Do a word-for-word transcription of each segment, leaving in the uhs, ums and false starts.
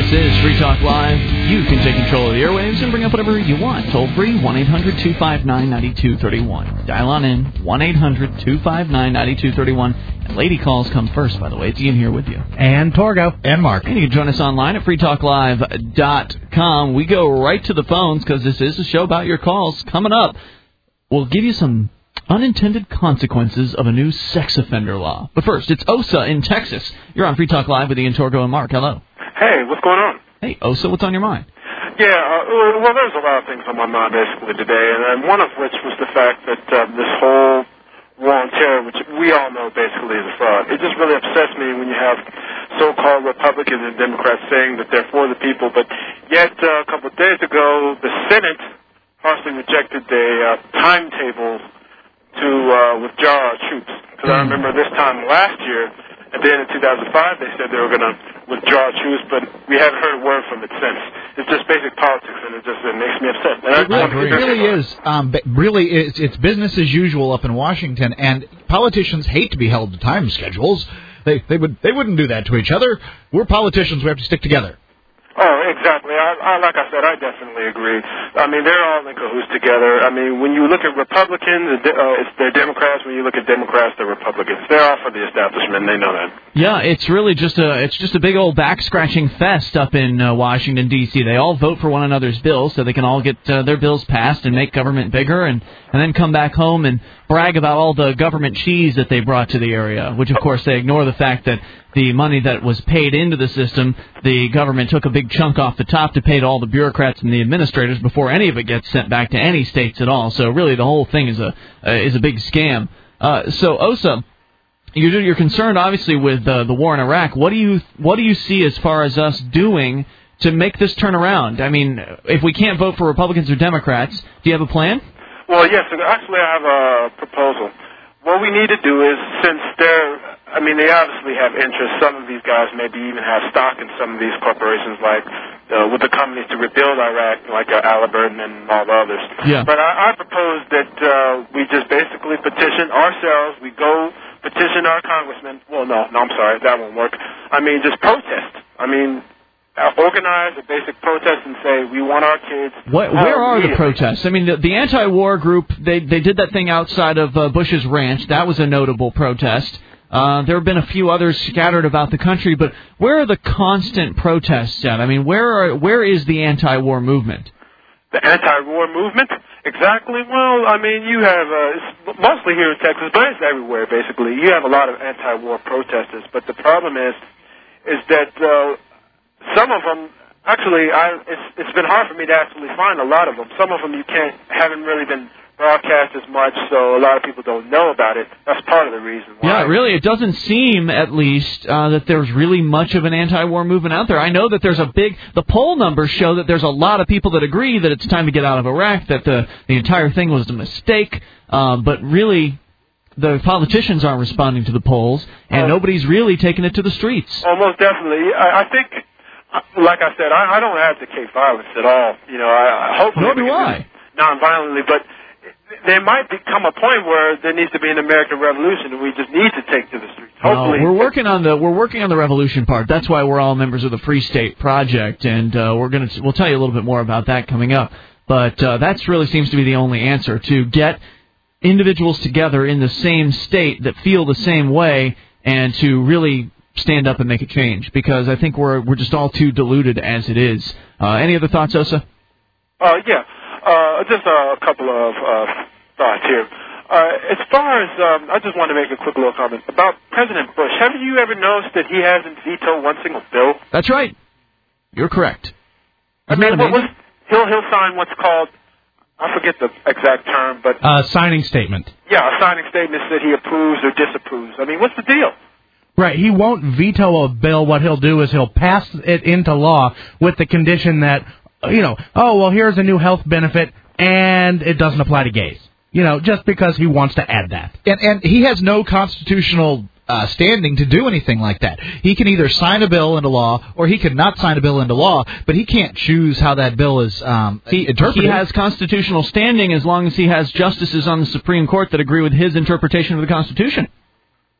This is Free Talk Live. You can take control of the airwaves and bring up whatever you want. Toll free, one eight hundred two five nine nine two three one. Dial on in, one eight hundred two five nine nine two three one. And lady calls come first, by the way. It's Ian here with you. And Torgo. And Mark. And you can join us online at free talk live dot com. We go right to the phones because this is a show about your calls. Coming up, we'll give you some unintended consequences of a new sex offender law. But first, it's Osa in Texas. You're on Free Talk Live with Ian, Torgo, and Mark. Hello. Hey, what's going on? Hey, Osa, what's on your mind? Yeah, uh, well, there's a lot of things on my mind, basically, today, and one of which was the fact that uh, this whole war on terror, which we all know basically is a fraud, it just really upsets me when you have so-called Republicans and Democrats saying that they're for the people, but yet uh, a couple of days ago, the Senate harshly rejected the uh, timetable to uh, withdraw our troops. Because I remember this time last year, at the end of two thousand five, they said they were going to withdraw troops, but we haven't heard a word from it since. It's just basic politics, and it just it makes me upset. And it really, it really is. Um, really, it's, it's business as usual up in Washington, and politicians hate to be held to time schedules. They they would they wouldn't do that to each other. We're politicians. We have to stick together. Oh, exactly. I, I, like I said, I definitely agree. I mean, they're all in cahoots together. I mean, when you look at Republicans, uh, it's, they're Democrats. When you look at Democrats, they're Republicans. They're all for the establishment. They know that. Yeah, it's really just a it's just a big old back scratching fest up in uh, Washington D C. They all vote for one another's bills so they can all get uh, their bills passed and make government bigger, and and then come back home and brag about all the government cheese that they brought to the area. Which, of course, they ignore the fact that the money that was paid into the system, the government took a big chunk off the top to pay to all the bureaucrats and the administrators before any of it gets sent back to any states at all. So really, the whole thing is a uh, is a big scam. Uh, so Osa, you're, you're concerned obviously with uh, the war in Iraq. What do you what do you see as far as us doing to make this turn around? I mean, if we can't vote for Republicans or Democrats, do you have a plan? Well, yes. Actually, I have a proposal. What we need to do is, since they're, I mean, they obviously have interest. Some of these guys maybe even have stock in some of these corporations, like uh, with the companies to rebuild Iraq, like uh, Halliburton and all the others. Yeah. But I, I propose that uh, we just basically petition ourselves. We go petition our congressmen. Well, no, no, I'm sorry, that won't work. I mean, just protest. I mean, uh, organize a basic protest and say we want our kids. What, where are the protests? I mean, the, the anti-war group, they they did that thing outside of uh, Bush's ranch. That was a notable protest. Uh, there have been a few others scattered about the country, but where are the constant protests at? I mean, where are where is the anti-war movement? The anti-war movement? Exactly. Well, I mean, you have, uh, it's mostly here in Texas, but it's everywhere, basically. You have a lot of anti-war protesters, but the problem is, is that uh, some of them, actually, I, it's, it's been hard for me to actually find a lot of them. Some of them you can't, haven't really been broadcast as much, so a lot of people don't know about it. That's part of the reason why. Yeah, really, it doesn't seem, at least, uh, that there's really much of an anti-war movement out there. I know that there's a big, the poll numbers show that there's a lot of people that agree that it's time to get out of Iraq, that the, the entire thing was a mistake, uh, but really, the politicians aren't responding to the polls, and oh. nobody's really taking it to the streets. Oh, most definitely. I, I think, like I said, I, I don't advocate violence at all. You know, I, I hopefully Nor do I. non-violently, but there might become a point where there needs to be an American revolution, and we just need to take to the streets. Hopefully, no, we're working on the we're working on the revolution part. That's why we're all members of the Free State Project, and uh, we're gonna we'll tell you a little bit more about that coming up. But uh, that really seems to be the only answer, to get individuals together in the same state that feel the same way, and to really stand up and make a change. Because I think we're we're just all too deluded as it is. Uh, any other thoughts, Osa? Uh, yeah. Uh, just uh, a couple of uh, thoughts here. Uh, as far as, um, I just want to make a quick little comment about President Bush. Have you ever noticed that he hasn't vetoed one single bill? That's right. You're correct. I mean, what, what's, he'll he'll sign what's called, I forget the exact term, but uh, signing statement. Yeah, a signing statement that he approves or disapproves. I mean, what's the deal? Right, he won't veto a bill. What he'll do is he'll pass it into law with the condition that, you know, oh, well, here's a new health benefit, and it doesn't apply to gays. You know, just because he wants to add that. And, and he has no constitutional uh, standing to do anything like that. He can either sign a bill into law, or he can not sign a bill into law, but he can't choose how that bill is um, he, interpreted. He has constitutional standing as long as he has justices on the Supreme Court that agree with his interpretation of the Constitution.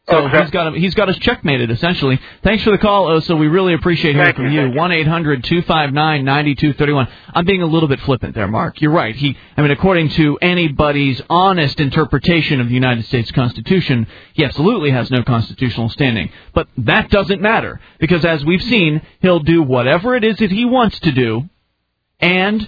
So Okay. he's got he's got us checkmated, essentially. Thanks for the call, Osa. We really appreciate hearing Thank from you, you. thank you. one eight hundred two five nine nine two three one. I'm being a little bit flippant there, Mark. You're right. He, I mean, according to anybody's honest interpretation of the United States Constitution, he absolutely has no constitutional standing. But that doesn't matter, because as we've seen, he'll do whatever it is that he wants to do, and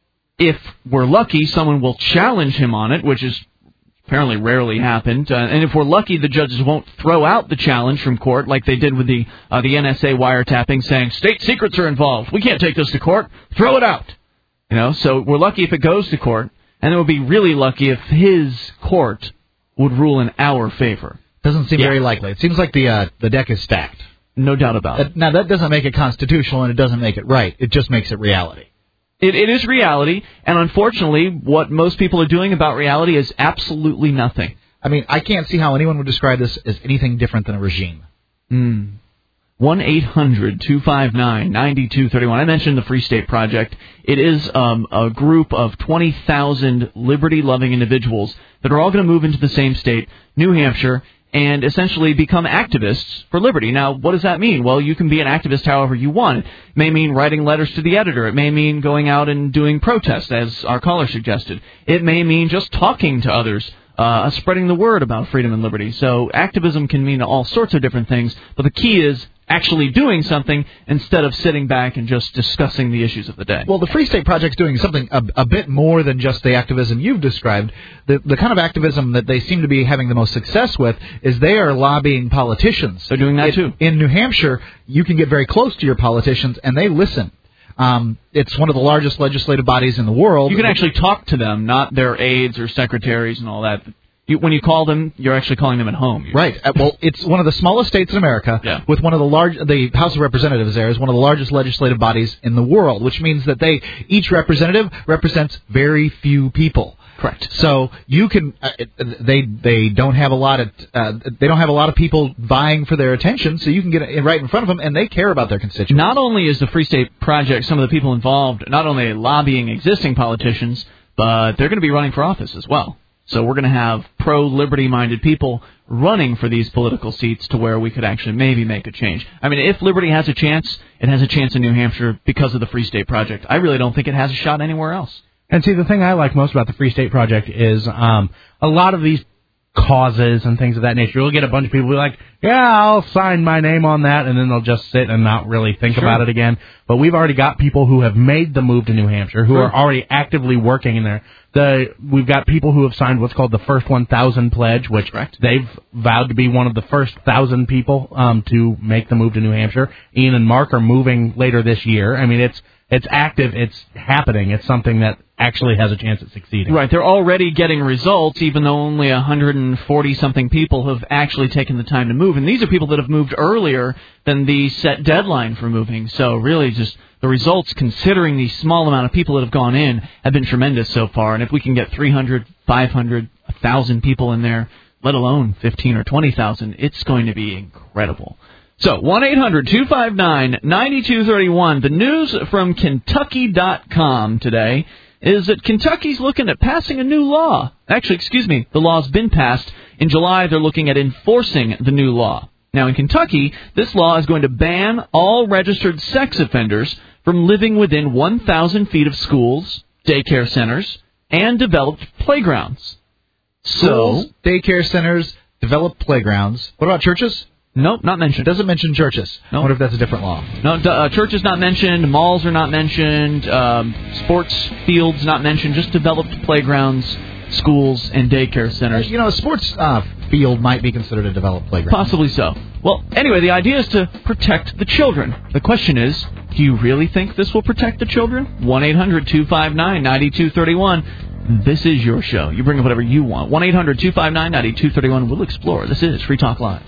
if we're lucky, someone will challenge him on it, which is apparently rarely happened. Uh, and if we're lucky, the judges won't throw out the challenge from court like they did with the uh, the N S A wiretapping, saying state secrets are involved. We can't take this to court. Throw it out. You know, so we're lucky if it goes to court, and it would be really lucky if his court would rule in our favor. Doesn't seem Yeah. very likely. It seems like the uh, the deck is stacked. No doubt about it. That, now, that doesn't make it constitutional, and it doesn't make it right. It just makes it reality. It, it is reality, and unfortunately, what most people are doing about reality is absolutely nothing. I mean, I can't see how anyone would describe this as anything different than a regime. Mm. one eight hundred two five nine nine two three one. I mentioned the Free State Project. It is um, a group of twenty thousand liberty-loving individuals that are all going to move into the same state, New Hampshire, and essentially become activists for liberty. Now, what does that mean? Well, you can be an activist however you want. It may mean writing letters to the editor. It may mean going out and doing protests, as our caller suggested. It may mean just talking to others, uh, spreading the word about freedom and liberty. So activism can mean all sorts of different things, but the key is actually doing something instead of sitting back and just discussing the issues of the day. Well, the Free State Project's doing something a, a bit more than just the activism you've described. The, the kind of activism that they seem to be having the most success with is they are lobbying politicians. They're doing that, it, too. In New Hampshire, you can get very close to your politicians, and they listen. Um, it's one of the largest legislative bodies in the world. You can actually talk to them, not their aides or secretaries and all that. You, when you call them, you're actually calling them at home. Right. Uh, well, it's one of the smallest states in America, Yeah. with one of the large. The House of Representatives there is one of the largest legislative bodies in the world, which means that they each representative represents very few people. Correct. So you can. Uh, they they don't have a lot of uh, they don't have a lot of people vying for their attention, so you can get it right in front of them, and they care about their constituents. Not only is the Free State Project, some of the people involved, not only lobbying existing politicians, but they're going to be running for office as well. So we're going to have pro-liberty-minded people running for these political seats to where we could actually maybe make a change. I mean, if liberty has a chance, it has a chance in New Hampshire because of the Free State Project. I really don't think it has a shot anywhere else. And see, the thing I like most about the Free State Project is um, a lot of these causes and things of that nature. You'll get a bunch of people who are like, yeah, I'll sign my name on that, and then they'll just sit and not really think Sure. about it again. But we've already got people who have made the move to New Hampshire, who Sure. are already actively working in there. The We've got people who have signed what's called the First one thousand Pledge, which Correct. they've vowed to be one of the first one thousand people um, to make the move to New Hampshire. Ian and Mark are moving later this year. I mean, it's it's active, it's happening, it's something that actually has a chance at succeeding. Right, they're already getting results, even though only one hundred forty-something people have actually taken the time to move. And these are people that have moved earlier than the set deadline for moving. So really just the results, considering the small amount of people that have gone in, have been tremendous so far. And if we can get three hundred, five hundred, one thousand people in there, let alone fifteen or twenty thousand, it's going to be incredible. So, one eight hundred two five nine nine two three one. The news from Kentucky dot com today is that Kentucky's looking at passing a new law. Actually, excuse me, the law's been passed. In July, they're looking at enforcing the new law. Now, in Kentucky, this law is going to ban all registered sex offenders from living within one thousand feet of schools, daycare centers, and developed playgrounds. Schools, So, daycare centers, developed playgrounds. What about churches? nope, not It mentioned. doesn't mention churches. I No. wonder if that's a different law. No, d- uh, church is not mentioned, malls are not mentioned, um, sports fields not mentioned, just developed playgrounds, schools, and daycare centers. You know, a sports uh, field might be considered a developed playground. Possibly so. Well, anyway, the idea is to protect the children. The question is, do you really think this will protect the children? one eight hundred two five nine nine two three one. This is your show. You bring up whatever you want. one eight hundred two five nine nine two three one. We'll explore. This is Free Talk Live.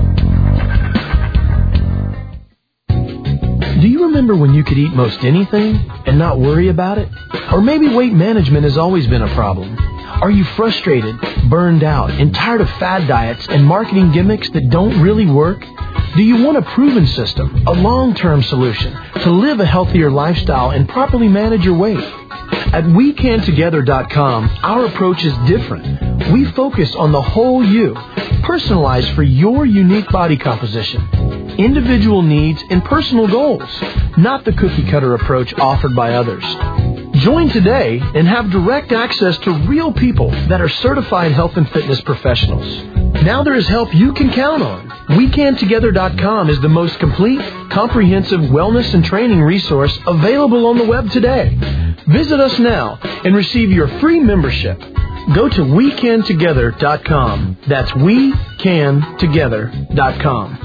Do you remember when you could eat most anything and not worry about it? Or maybe weight management has always been a problem. Are you frustrated, burned out, and tired of fad diets and marketing gimmicks that don't really work? Do you want a proven system, a long-term solution to live a healthier lifestyle and properly manage your weight? At we can together dot com, our approach is different. We focus on the whole you, personalized for your unique body composition, individual needs, and personal goals, not the cookie-cutter approach offered by others. Join today and have direct access to real people that are certified health and fitness professionals. Now there is help you can count on. we can together dot com is the most complete, comprehensive wellness and training resource available on the web today. Visit us now and receive your free membership. Go to we can together dot com. That's we can together dot com.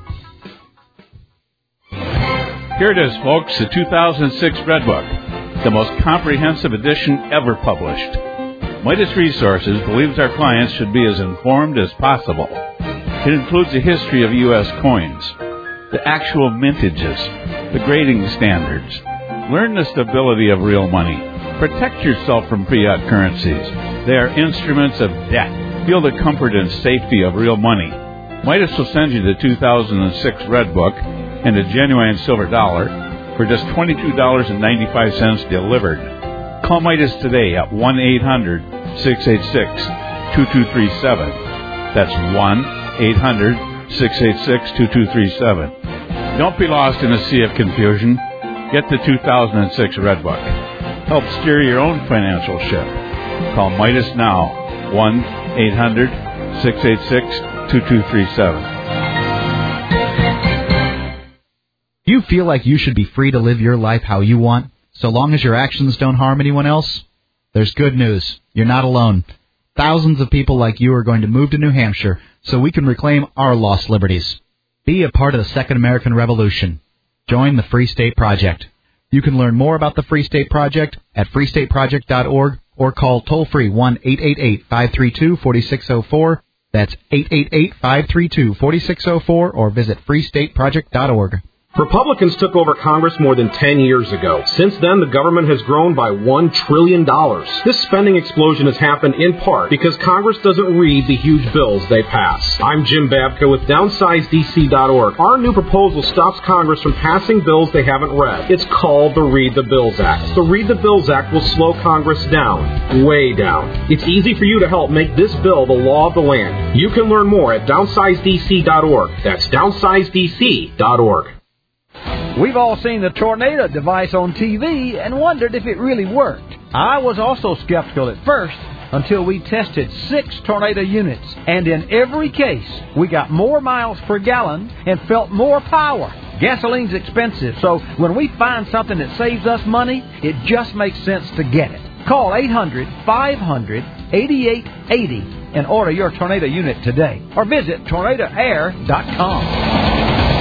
Here it is, folks, the two thousand six Red Book, the most comprehensive edition ever published. Midas Resources believes our clients should be as informed as possible. It includes a history of U S coins, the actual mintages, the grading standards. Learn the stability of real money. Protect yourself from fiat currencies. They are instruments of debt. Feel the comfort and safety of real money. Midas will send you the two thousand six Red Book and a genuine silver dollar for just twenty-two dollars and ninety-five cents delivered. Call Midas today at one eight hundred six eight six two two three seven. That's one eight hundred six eight six two two three seven. Don't be lost in a sea of confusion. Get the two thousand six Red Book. Help steer your own financial ship. Call Midas now, one eight hundred six eight six two two three seven. You feel like you should be free to live your life how you want, so long as your actions don't harm anyone else? There's good news. You're not alone. Thousands of people like you are going to move to New Hampshire so we can reclaim our lost liberties. Be a part of the Second American Revolution. Join the Free State Project. You can learn more about the Free State Project at free state project dot org or call toll-free one eight eight eight five three two four six zero four. That's eight eight eight five three two four six zero four or visit free state project dot org. Republicans took over Congress more than ten years ago. Since then, the government has grown by one trillion dollars. This spending explosion has happened in part because Congress doesn't read the huge bills they pass. I'm Jim Babka with downsize D C dot org. Our new proposal stops Congress from passing bills they haven't read. It's called the Read the Bills Act. The Read the Bills Act will slow Congress down, way down. It's easy for you to help make this bill the law of the land. You can learn more at downsize D C dot org. That's downsize D C dot org. We've all seen the Tornado device on T V and wondered if it really worked. I was also skeptical at first until we tested six Tornado units, and in every case, we got more miles per gallon and felt more power. Gasoline's expensive, so when we find something that saves us money, it just makes sense to get it. Call eight hundred five hundred eighty-eight eighty and order your Tornado unit today, or visit tornado air dot com.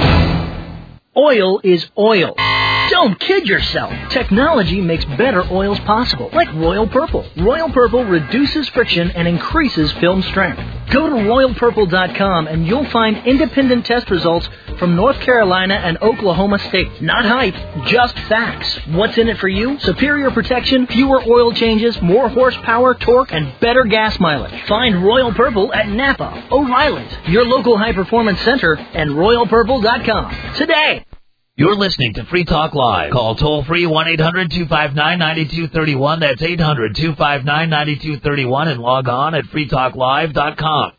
Oil is oil. Don't kid yourself. Technology makes better oils possible, like Royal Purple. Royal Purple reduces friction and increases film strength. Go to royal purple dot com and you'll find independent test results from North Carolina and Oklahoma State. Not hype, just facts. What's in it for you? Superior protection, fewer oil changes, more horsepower, torque, and better gas mileage. Find Royal Purple at Napa, O'Reilly's, your local high-performance center, and royal purple dot com today. You're listening to Free Talk Live. Call toll-free one eight hundred two five nine nine two three one. That's eight hundred two five nine nine two three one and log on at free talk live dot com.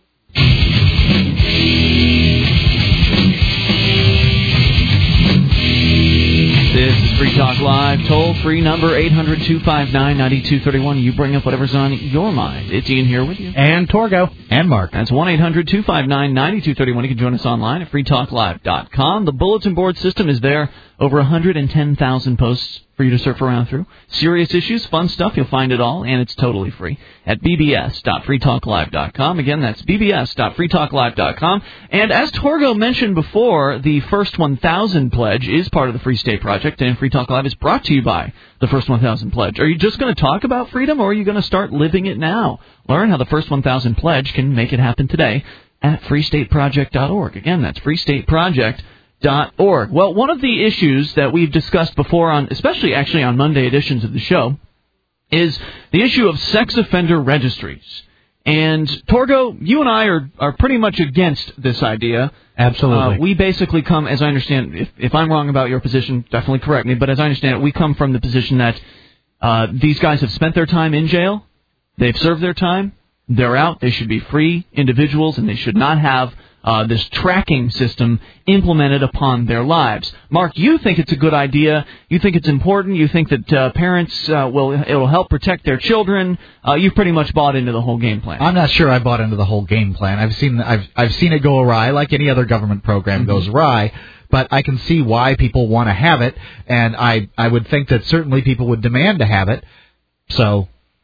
This is Free Talk Live, toll-free number eight hundred two five nine nine two three one. You bring up whatever's on your mind. It's Ian here with you. And Torgo. And Mark. That's one eight hundred two five nine nine two three one. You can join us online at free talk live dot com. The bulletin board system is there. Over one hundred ten thousand posts for you to surf around through. Serious issues, fun stuff, you'll find it all, and it's totally free at b b s dot free talk live dot com. Again, that's b b s dot free talk live dot com. And as Torgo mentioned before, the First one thousand Pledge is part of the Free State Project, and Free Talk Live is brought to you by the First one thousand Pledge. Are you just going to talk about freedom, or are you going to start living it now? Learn how the First one thousand Pledge can make it happen today at free state project dot org. Again, that's free state project dot org. Well, one of the issues that we've discussed before, on, especially actually on Monday editions of the show, is the issue of sex offender registries. And, Torgo, you and I are, are pretty much against this idea. Absolutely. Uh, we basically come, as I understand, if, if I'm wrong about your position, definitely correct me, but as I understand it, we come from the position that uh, these guys have spent their time in jail, they've served their time, they're out. They should be free individuals, and they should not have uh, this tracking system implemented upon their lives. Mark, you think it's a good idea. You think it's important. You think that uh, parents uh, will it will help protect their children. Uh, you've pretty much bought into the whole game plan. I'm not sure I bought into the whole game plan. I've seen I've I've seen it go awry, like any other government program mm-hmm. goes awry. But I can see why people want to have it, and I I would think that certainly people would demand to have it. So.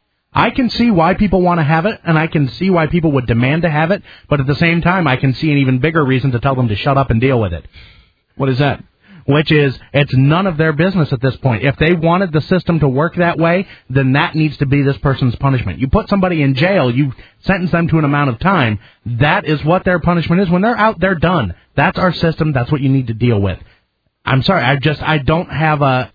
I can see why people want to have it, and I can see why people would demand to have it, but at the same time, I can see an even bigger reason to tell them to shut up and deal with it. What is that? Which is, it's none of their business at this point. If they wanted the system to work that way, then that needs to be this person's punishment. You put somebody in jail, you sentence them to an amount of time, that is what their punishment is. When they're out, they're done. That's our system, that's what you need to deal with. I'm sorry, I just, I don't have a...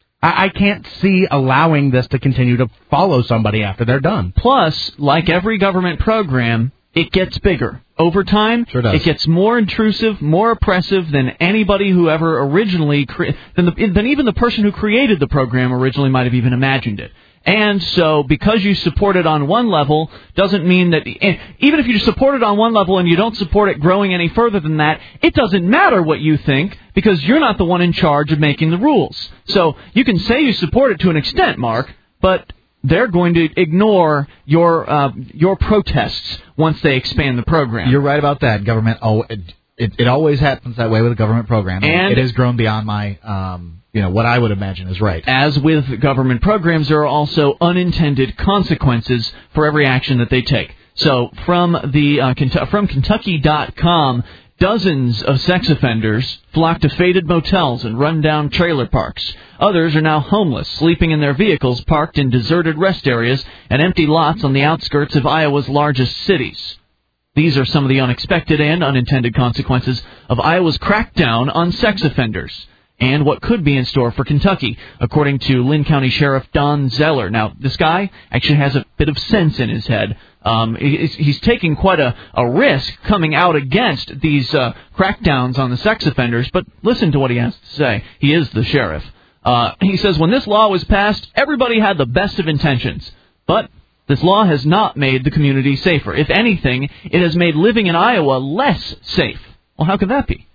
I can't see allowing this to continue to follow somebody after they're done. Plus, like every government program, it gets bigger. Over time, sure does. It gets more intrusive, more oppressive than anybody who ever originally, cre- than, the, than even the person who created the program originally might have even imagined it. And so, because you support it on one level, doesn't mean that, even if you support it on one level and you don't support it growing any further than that, it doesn't matter what you think, because you're not the one in charge of making the rules. So, you can say you support it to an extent, Mark, but they're going to ignore your uh, your protests once they expand the program. You're right about that. Government, oh, it, it, it always happens that way with a government program. And it has grown beyond my... Um, You know, what I would imagine is right. As with government programs, there are also unintended consequences for every action that they take. So from the uh, Kentu- from Kentucky dot com, dozens of sex offenders flock to faded motels and run-down trailer parks. Others are now homeless, sleeping in their vehicles parked in deserted rest areas and empty lots on the outskirts of Iowa's largest cities. These are some of the unexpected and unintended consequences of Iowa's crackdown on sex offenders, and what could be in store for Kentucky, according to Lynn County Sheriff Don Zeller. Now, this guy actually has a bit of sense in his head. Um, he's, he's taking quite a, a risk coming out against these uh, crackdowns on the sex offenders, but listen to what he has to say. He is the sheriff. Uh, he says, when this law was passed, everybody had the best of intentions, but this law has not made the community safer. If anything, it has made living in Iowa less safe. Well, how could that be?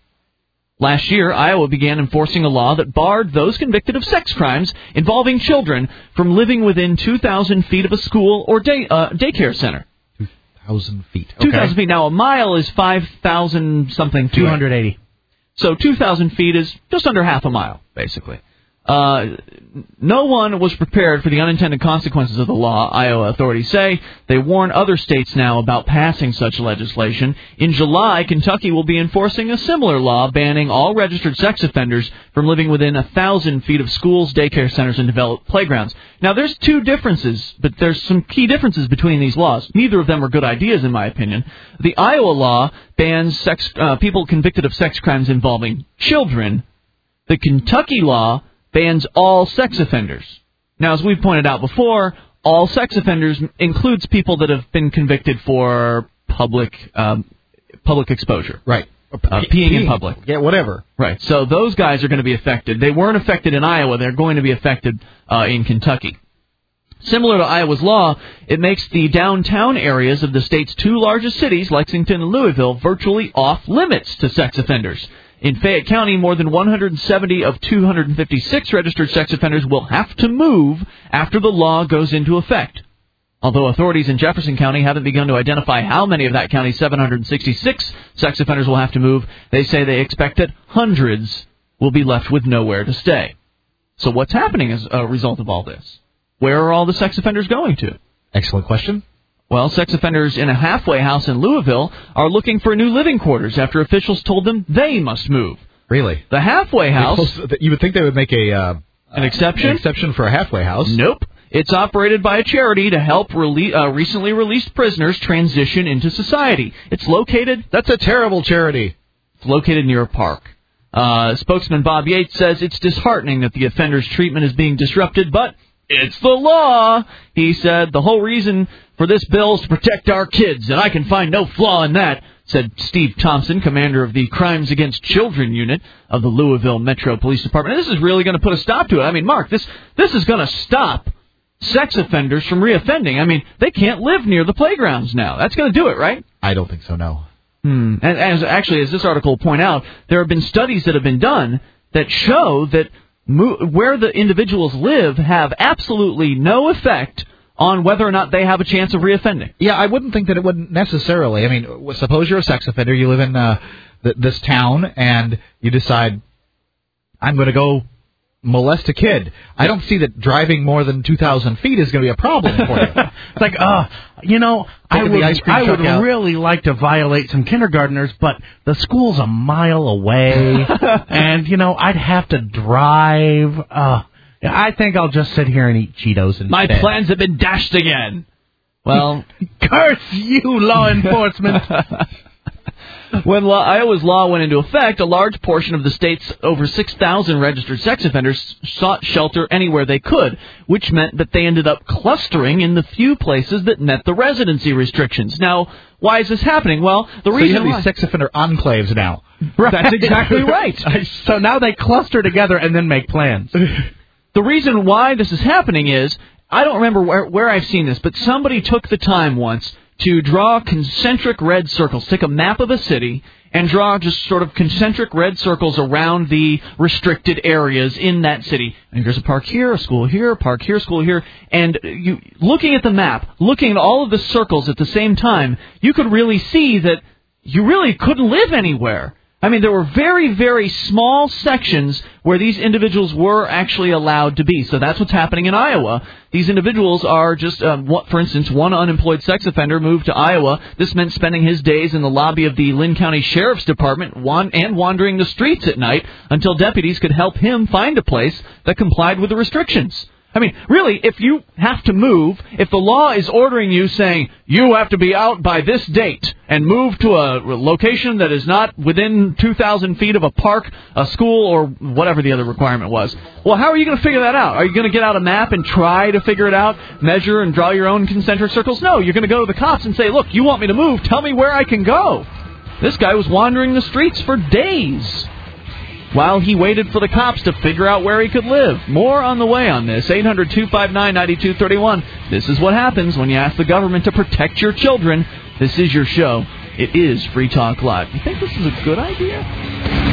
Last year, Iowa began enforcing a law that barred those convicted of sex crimes involving children from living within two thousand feet of a school or day, uh, daycare center. two thousand feet. Okay. two thousand feet. Now, a mile is five thousand something. two hundred eighty. So two thousand feet is just under half a mile, basically. Uh, no one was prepared for the unintended consequences of the law, Iowa authorities say. They warn other states now about passing such legislation. In July, Kentucky will be enforcing a similar law banning all registered sex offenders from living within a thousand feet of schools, daycare centers, and developed playgrounds. Now, there's two differences, but there's some key differences between these laws. Neither of them are good ideas, in my opinion. The Iowa law bans sex, uh, people convicted of sex crimes involving children. The Kentucky law bans all sex offenders. Now, as we've pointed out before, all sex offenders includes people that have been convicted for public um, public exposure. Right. Uh, peeing, peeing in public. Yeah, whatever. Right. So those guys are going to be affected. They weren't affected in Iowa. They're going to be affected uh, in Kentucky. Similar to Iowa's law, it makes the downtown areas of the state's two largest cities, Lexington and Louisville, virtually off limits to sex offenders. In Fayette County, more than one hundred seventy of two hundred fifty-six registered sex offenders will have to move after the law goes into effect. Although authorities in Jefferson County haven't begun to identify how many of that county's seven hundred sixty-six sex offenders will have to move, they say they expect that hundreds will be left with nowhere to stay. So what's happening as a result of all this? Where are all the sex offenders going to? Excellent question. Well, sex offenders in a halfway house in Louisville are looking for new living quarters after officials told them they must move. Really? The halfway house... You would think they would make a... Uh, an exception? An exception for a halfway house. Nope. It's operated by a charity to help rele- uh, recently released prisoners transition into society. It's located... That's a terrible charity. It's located near a park. Uh, spokesman Bob Yates says it's disheartening that the offender's treatment is being disrupted, but it's the law. He said the whole reason for this bill is to protect our kids, and I can find no flaw in that, said Steve Thompson, commander of the Crimes Against Children Unit of the Louisville Metro Police Department. And this is really going to put a stop to it. I mean, Mark, this this is going to stop sex offenders from reoffending. I mean, they can't live near the playgrounds now. That's going to do it, right? I don't think so, no. Hmm. And as actually, as this article will point out, there have been studies that have been done that show that mo- where the individuals live have absolutely no effect on whether or not they have a chance of reoffending. Yeah, I wouldn't think that it wouldn't necessarily. I mean, suppose you're a sex offender, you live in uh, th- this town, and you decide, I'm going to go molest a kid. I don't see that driving more than two thousand feet is going to be a problem for you. It's like, uh, you know, I Taking would, the ice cream I would truck out. really like to violate some kindergartners, but the school's a mile away, and, you know, I'd have to drive. Uh, I think I'll just sit here and eat Cheetos instead. My plans have been dashed again. Well, curse you, law enforcement. When law, Iowa's law went into effect, a large portion of the state's over six thousand registered sex offenders sought shelter anywhere they could, which meant that they ended up clustering in the few places that met the residency restrictions. Now, why is this happening? Well, the so reason you have why... these sex offender enclaves now. Right. That's exactly right. So now they cluster together and then make plans. The reason why this is happening is, I don't remember where, where I've seen this, but somebody took the time once to draw concentric red circles, take a map of a city, and draw just sort of concentric red circles around the restricted areas in that city. And there's a park here, a school here, a park here, a school here. And you, looking at the map, looking at all of the circles at the same time, you could really see that you really couldn't live anywhere. I mean, there were very, very small sections where these individuals were actually allowed to be. So that's what's happening in Iowa. These individuals are just, um, what, for instance, one unemployed sex offender moved to Iowa. This meant spending his days in the lobby of the Lynn County Sheriff's Department wan- and wandering the streets at night until deputies could help him find a place that complied with the restrictions. I mean, really, if you have to move, if the law is ordering you saying you have to be out by this date and move to a location that is not within two thousand feet of a park, a school, or whatever the other requirement was, well, how are you going to figure that out? Are you going to get out a map and try to figure it out, measure and draw your own concentric circles? No, you're going to go to the cops and say, look, you want me to move, tell me where I can go. This guy was wandering the streets for days while he waited for the cops to figure out where he could live. More on the way on this. eight hundred two five nine nine two three one. This is what happens when you ask the government to protect your children. This is your show. It is Free Talk Live. You think this is a good idea?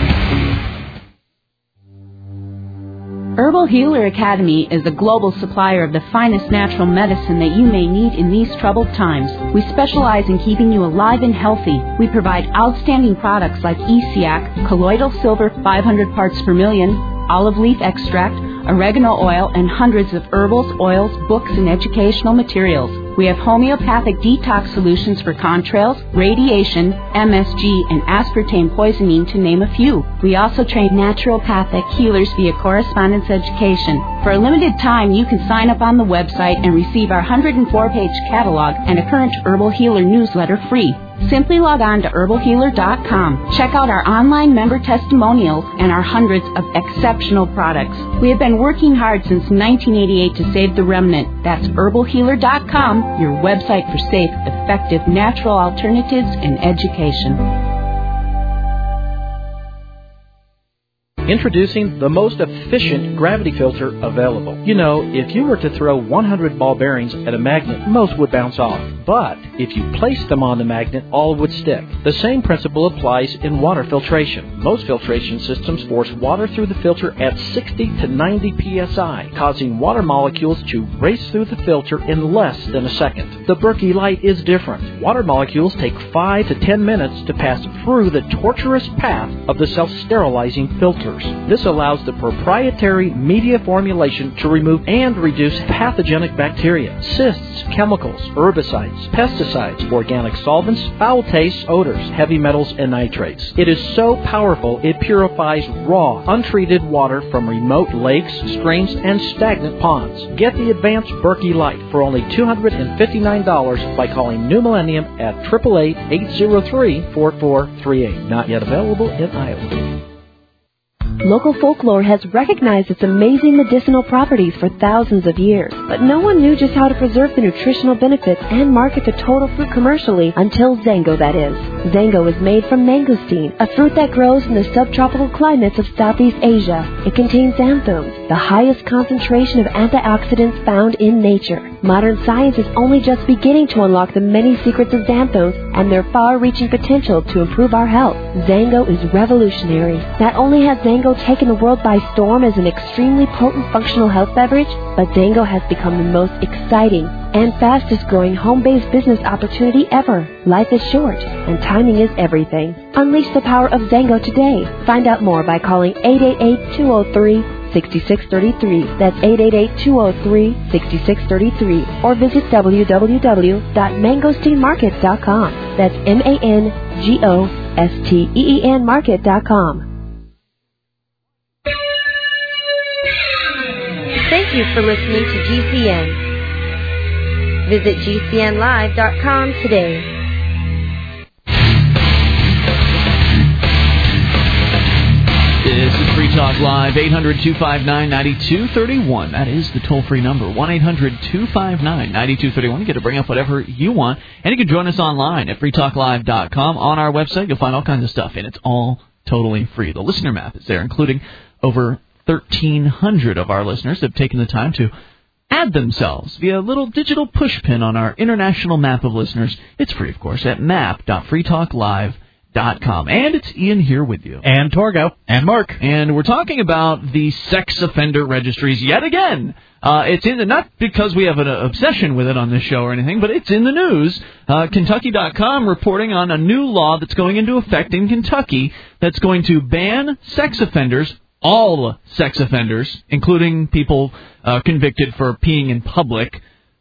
Herbal Healer Academy is a global supplier of the finest natural medicine that you may need in these troubled times. We specialize in keeping you alive and healthy. We provide outstanding products like E C A C, colloidal silver five hundred parts per million, olive leaf extract, oregano oil, and hundreds of herbals, oils, books, and educational materials. We have homeopathic detox solutions for contrails, radiation, M S G, and aspartame poisoning, to name a few. We also train naturopathic healers via correspondence education. For a limited time, you can sign up on the website and receive our one hundred four page catalog and a current Herbal Healer newsletter free. Simply log on to herbal healer dot com. Check out our online member testimonials and our hundreds of exceptional products. We have been working hard since nineteen eighty-eight to save the remnant. That's herbal healer dot com, your website for safe, effective, natural alternatives and education. Introducing the most efficient gravity filter available. You know, if you were to throw one hundred ball bearings at a magnet, most would bounce off. But if you place them on the magnet, all would stick. The same principle applies in water filtration. Most filtration systems force water through the filter at sixty to ninety P S I, causing water molecules to race through the filter in less than a second. The Berkey Light is different. Water molecules take five to ten minutes to pass through the torturous path of the self-sterilizing filters. This allows the proprietary media formulation to remove and reduce pathogenic bacteria, cysts, chemicals, herbicides, pesticides, organic solvents, foul tastes, odors, heavy metals, and nitrates. It is so powerful it purifies raw, untreated water from remote lakes, streams, and stagnant ponds. Get the advanced Berkey Light for only two hundred fifty-nine dollars by calling New Millennium at eight eight eight, eight zero three, four four three eight. Not yet available in Iowa. Local folklore has recognized its amazing medicinal properties for thousands of years, but no one knew just how to preserve the nutritional benefits and market the total fruit commercially until Zango, that is. Zango is made from mangosteen, a fruit that grows in the subtropical climates of Southeast Asia. It contains xanthones, the highest concentration of antioxidants found in nature. Modern science is only just beginning to unlock the many secrets of xanthones and their far-reaching potential to improve our health. Zango is revolutionary. Not only has Zango taken the world by storm as an extremely potent functional health beverage, but Zango has become the most exciting and fastest-growing home-based business opportunity ever. Life is short, and timing is everything. Unleash the power of Zango today. Find out more by calling eight eight eight, two oh three, six six three three. That's eight eight eight, two oh three, six six three three. Or visit w w w dot mangosteen market dot com. That's M A N G O S T E E N market dot com. Thank you for listening to G C N. Visit G C N live dot com today. This is Free Talk Live, eight hundred, two five nine, nine two three one. That is the toll-free number, one eight hundred, two five nine, nine two three one. You get to bring up whatever you want. And you can join us online at free talk live dot com. On our website, you'll find all kinds of stuff, and it's all totally free. The listener map is there, including over thirteen hundred of our listeners have taken the time to add themselves via a little digital push pin on our international map of listeners. It's free, of course, at map dot free talk live dot com. And it's Ian here with you. And Torgo. And Mark. And we're talking about the sex offender registries yet again. Uh, it's in the, not because we have an uh, obsession with it on this show or anything, but it's in the news. Uh, Kentucky dot com reporting on a new law that's going into effect in Kentucky that's going to ban sex offenders, all sex offenders, including people uh, convicted for peeing in public,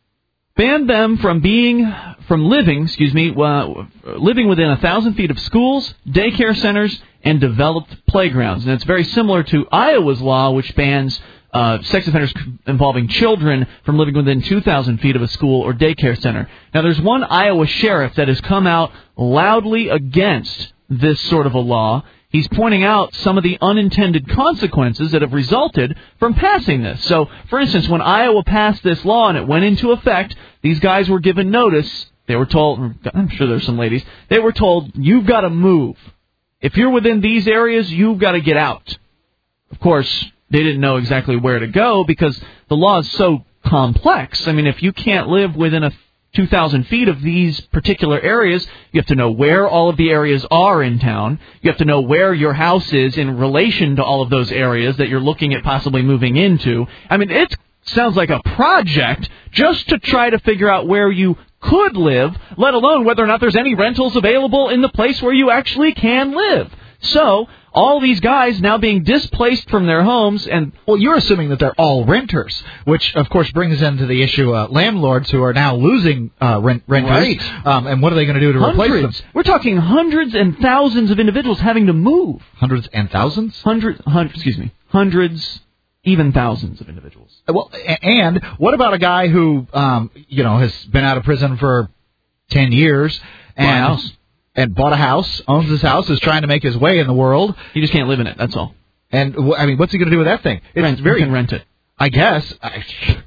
ban them from being, from living, excuse me, uh, living within a thousand feet of schools, daycare centers, and developed playgrounds. And it's very similar to Iowa's law, which bans uh, sex offenders involving children from living within two thousand feet of a school or daycare center. Now, there's one Iowa sheriff that has come out loudly against this sort of a law. He's pointing out some of the unintended consequences that have resulted from passing this. So, for instance, when Iowa passed this law and it went into effect, these guys were given notice. They were told, I'm sure there's some ladies, they were told, you've got to move. If you're within these areas, you've got to get out. Of course, they didn't know exactly where to go because the law is so complex. I mean, if you can't live within a two thousand feet of these particular areas, you have to know where all of the areas are in town. You have to know where your house is in relation to all of those areas that you're looking at possibly moving into. I mean, it sounds like a project just to try to figure out where you could live, let alone whether or not there's any rentals available in the place where you actually can live. So, all these guys now being displaced from their homes, and well, you're assuming that they're all renters, which of course brings into the issue uh, landlords who are now losing uh, rent renters. Right. Um, and what are they going to do to hundreds. replace them? We're talking hundreds and thousands of individuals having to move. Hundreds and thousands? Hundreds, hundreds, excuse me, hundreds, even thousands of individuals. Well, and what about a guy who, um, you know, has been out of prison for ten years and wow. and bought a house, owns his house, is trying to make his way in the world? He just can't live in it. That's all. And I mean, what's he going to do with that thing? It's rent, very, he can rent it. I guess. I,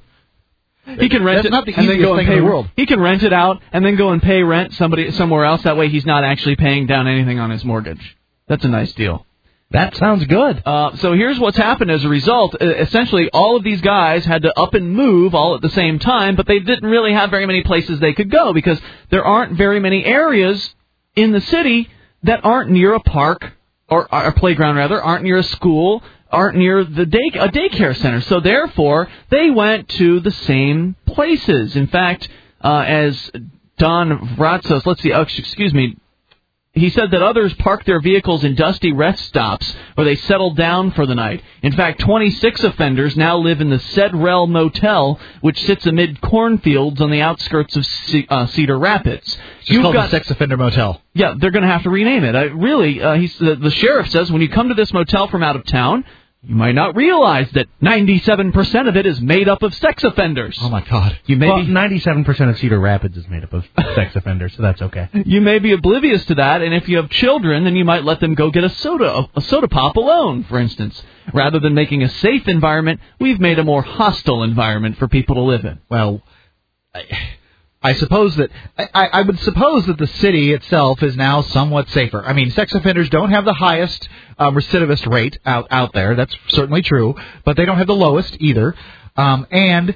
he can rent That's it not the and then easiest go and thing pay in the world. He can rent it out and then go and pay rent somebody somewhere else. That way, he's not actually paying down anything on his mortgage. That's a nice deal. That sounds good. Uh, so here's what's happened as a result. Uh, essentially, all of these guys had to up and move all at the same time, but they didn't really have very many places they could go because there aren't very many areas in the city that aren't near a park, or a playground rather, aren't near a school, aren't near the day, a daycare center. So therefore, they went to the same places. In fact, uh, as Don Vratzos, let's see, oh, excuse me, he said that others parked their vehicles in dusty rest stops where they settled down for the night. In fact, twenty-six offenders now live in the Cedrell Motel, which sits amid cornfields on the outskirts of C- uh, Cedar Rapids. It's You've called got, the Sex Offender Motel. Yeah, they're going to have to rename it. I, really, uh, he's, the, the sheriff says when you come to this motel from out of town, You might not realize that ninety-seven percent of it is made up of sex offenders. Oh, my God. You may well, be, ninety-seven percent of Cedar Rapids is made up of sex offenders, so that's okay. You may be oblivious to that, and if you have children, then you might let them go get a soda, a soda pop alone, for instance. Rather than making a safe environment, we've made a more hostile environment for people to live in. Well, I, I suppose that I, I would suppose that the city itself is now somewhat safer. I mean, sex offenders don't have the highest um, recidivist rate out out there. That's certainly true, but they don't have the lowest either. Um, and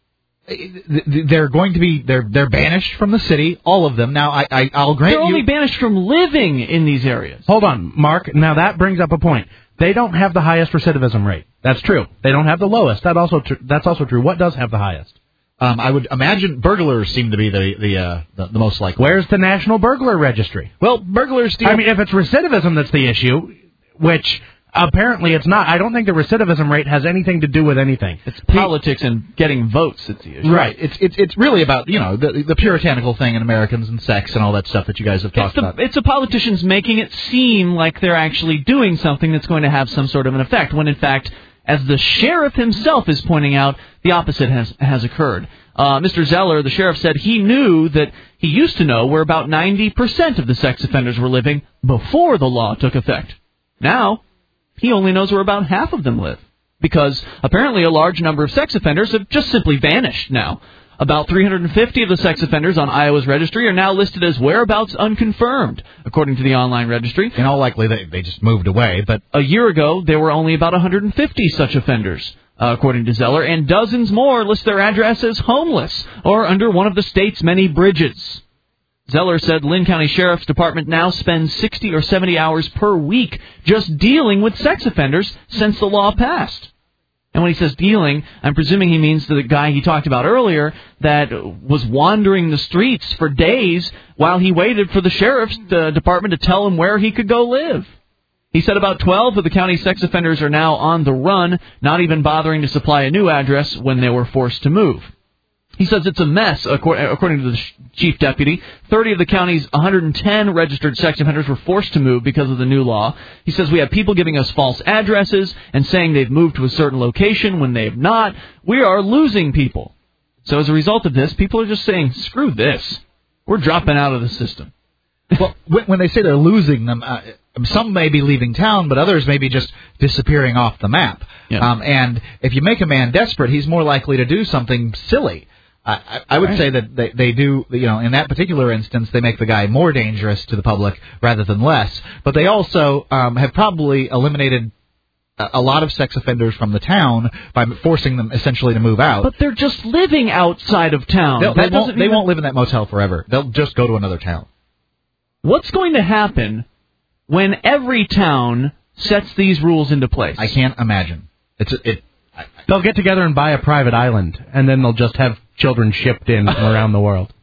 they're going to be they're they're banished from the city, all of them. Now, I, I I'll grant they're you, only banished from living in these areas. Hold on, Mark. Now that brings up a point. They don't have the highest recidivism rate. That's true. They don't have the lowest. That also tr- that's also true. What does have the highest? Um, I would imagine burglars seem to be the the, uh, the the most likely. Where's the National Burglar Registry? Well, burglars steal. I mean, if it's recidivism that's the issue, which apparently it's not. I don't think the recidivism rate has anything to do with anything. It's politics and getting votes that's the issue. Right. It's it's it's really about, you know, the the puritanical thing in Americans and sex and all that stuff that you guys have talked it's the, about. It's the politicians making it seem like they're actually doing something that's going to have some sort of an effect, when in fact, as the sheriff himself is pointing out, the opposite has has occurred. Uh, Mister Zeller, the sheriff, said he knew that he used to know where about ninety percent of the sex offenders were living before the law took effect. Now, he only knows where about half of them live, because apparently a large number of sex offenders have just simply vanished now. About three hundred fifty of the sex offenders on Iowa's registry are now listed as whereabouts unconfirmed, according to the online registry. In all likelihood, they, they just moved away. But a year ago, there were only about one hundred fifty such offenders, uh, according to Zeller, and dozens more list their address as homeless or under one of the state's many bridges. Zeller said Lynn County Sheriff's Department now spends sixty or seventy hours per week just dealing with sex offenders since the law passed. And when he says dealing, I'm presuming he means the guy he talked about earlier that was wandering the streets for days while he waited for the sheriff's uh, department to tell him where he could go live. He said about twelve of the county's sex offenders are now on the run, not even bothering to supply a new address when they were forced to move. He says it's a mess, according to the chief deputy. thirty of the county's one hundred ten registered sex offenders were forced to move because of the new law. He says we have people giving us false addresses and saying they've moved to a certain location when they have not. We are losing people. So as a result of this, people are just saying, screw this. We're dropping out of the system. Well, when they say they're losing them, uh, some may be leaving town, but others may be just disappearing off the map. Yeah. Um, and if you make a man desperate, he's more likely to do something silly. I, I would right. say that they, they do, you know, in that particular instance, they make the guy more dangerous to the public rather than less. But they also um, have probably eliminated a, a lot of sex offenders from the town by forcing them essentially to move out. But they're just living outside of town. They'll, they, that won't, they even... won't live in that motel forever. They'll just go to another town. What's going to happen when every town sets these rules into place? I can't imagine. It's a, it. I, They'll get together and buy a private island, and then they'll just have children shipped in from around the world.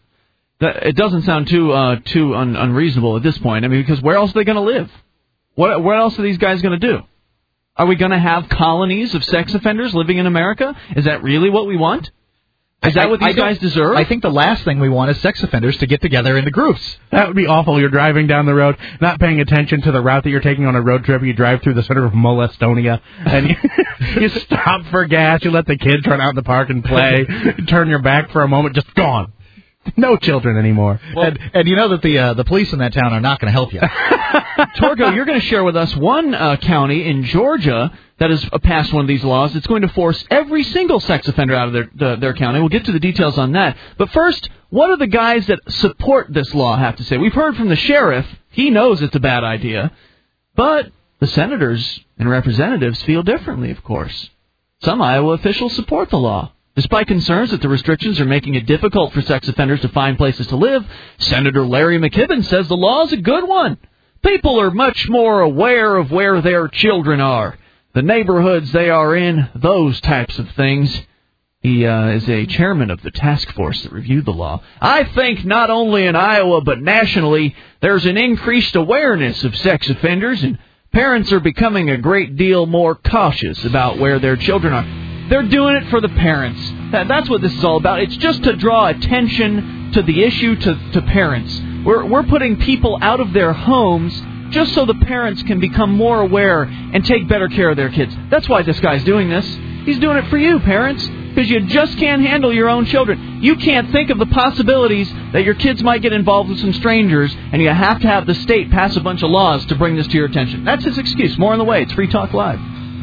It doesn't sound too uh, too un- unreasonable at this point. I mean, because where else are they going to live? What what else are these guys going to do? Are we going to have colonies of sex offenders living in America? Is that really what we want? Is that what these I guys deserve? I think the last thing we want is sex offenders to get together into groups. That would be awful. You're driving down the road, not paying attention to the route that you're taking on a road trip. You drive through the center of Molestonia, and you, you stop for gas. You let the kids run out in the park and play. You turn your back for a moment, just gone. No children anymore. Well, and, and you know that the uh, the police in that town are not going to help you. Torgo, you're going to share with us one uh, county in Georgia that has passed one of these laws. It's going to force every single sex offender out of their the, their county. We'll get to the details on that. But first, what do the guys that support this law have to say? We've heard from the sheriff. He knows it's a bad idea. But the senators and representatives feel differently, of course. Some Iowa officials support the law. Despite concerns that the restrictions are making it difficult for sex offenders to find places to live, Senator Larry McKibben says the law is a good one. People are much more aware of where their children are, the neighborhoods they are in, those types of things. He uh, is a chairman of the task force that reviewed the law. I think not only in Iowa but nationally, there's an increased awareness of sex offenders, and parents are becoming a great deal more cautious about where their children are. They're doing it for the parents. That, that's what this is all about. It's just to draw attention to the issue to, to parents. We're, we're putting people out of their homes just so the parents can become more aware and take better care of their kids. That's why this guy's doing this. He's doing it for you, parents, because you just can't handle your own children. You can't think of the possibilities that your kids might get involved with some strangers, and you have to have the state pass a bunch of laws to bring this to your attention. That's his excuse. More on the way. It's Free Talk Live.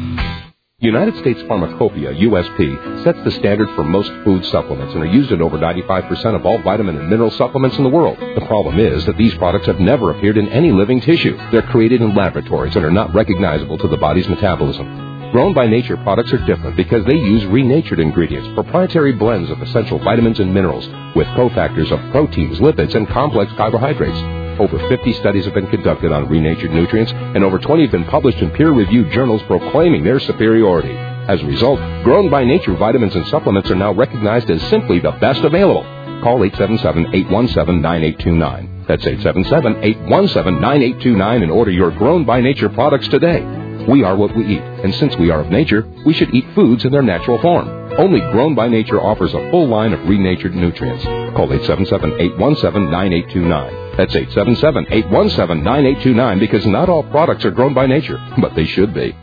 United States Pharmacopoeia, U S P, sets the standard for most food supplements and are used in over ninety-five percent of all vitamin and mineral supplements in the world. The problem is that these products have never appeared in any living tissue. They're created in laboratories and are not recognizable to the body's metabolism. Grown by Nature products are different because they use renatured ingredients, proprietary blends of essential vitamins and minerals, with cofactors of proteins, lipids, and complex carbohydrates. Over fifty studies have been conducted on renatured nutrients, and over twenty have been published in peer-reviewed journals proclaiming their superiority. As a result, Grown by Nature vitamins and supplements are now recognized as simply the best available. Call eight seven seven, eight one seven, nine eight two nine. That's eight seven seven, eight one seven, nine eight two nine and order your Grown by Nature products today. We are what we eat, and since we are of nature, we should eat foods in their natural form. Only Grown by Nature offers a full line of renatured nutrients. Call eight seven seven, eight one seven, nine eight two nine. That's eight seven seven, eight one seven, nine eight two nine because not all products are grown by nature, but they should be.